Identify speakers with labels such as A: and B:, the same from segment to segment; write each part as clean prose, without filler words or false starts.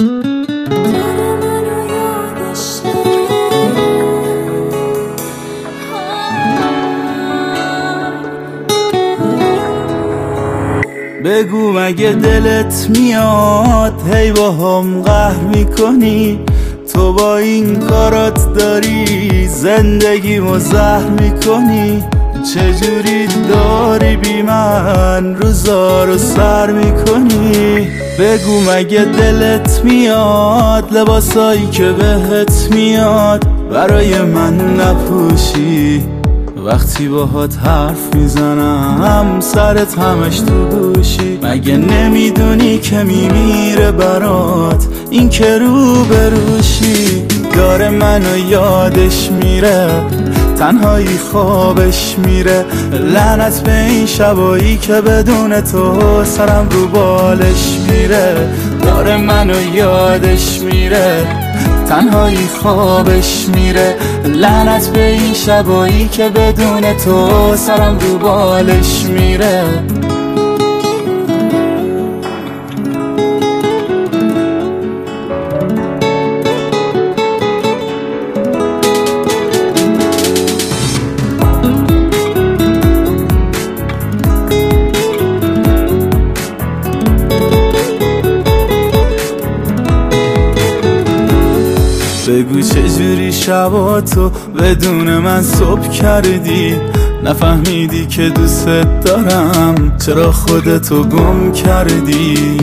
A: بگو مگه دلت میاد هی با هم قهر میکنی؟ تو با این کارات داری زندگیمو زهر میکنی. چجوری داری بی من روزا رو سر میکنی؟ بگو مگه دلت میاد لباسایی که بهت میاد برای من نپوشی؟ وقتی باهات حرف میزنم سرت همش تو گوشی. مگه نمیدونی که میمیره برات این که رو بروشی؟ داره منو یادش میره تنهایی خوابش میره. لعنت به این شبایی که بدون تو سرم رو بالش میره. داره منو یادش میره تنهایی خوابش میره. لعنت به این شبایی که بدون تو سرم رو بالش میره. بگو چجوری شباتو بدون من صبح کردی؟ نفهمیدی که دوست دارم چرا خودتو گم کردی؟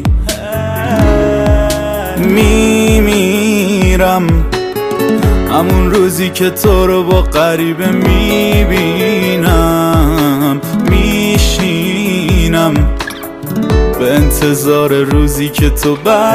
A: میمیرم همون روزی که تو رو با غریبه میبینم. میشینم به انتظار روزی که تو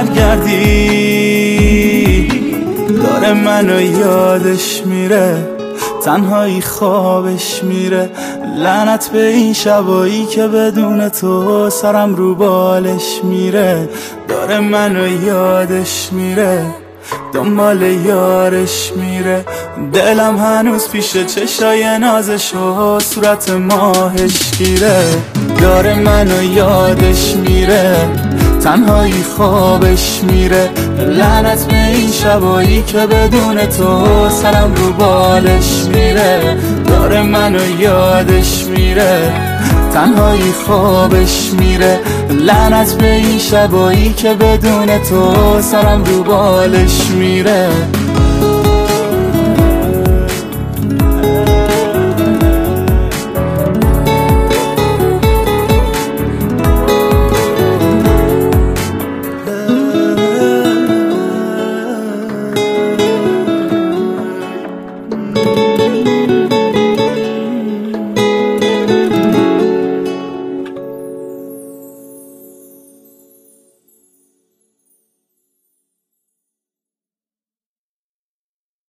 A: برگردی. داره منو یادش میره تنهایی خوابش میره. لعنت به این شبایی که بدون تو سرم رو بالش میره. داره منو یادش میره دنبال یارش میره. دلم هنوز پیش چشای نازش و صورت ماهش گیره. داره منو یادش میره تنهایی خوابش میره. لعنت به این شبایی که بدون تو سرم رو بالش میره. داره منو یادش میره تنهایی خوابش میره. لعنت به این شبایی که بدون تو سرم رو بالش میره.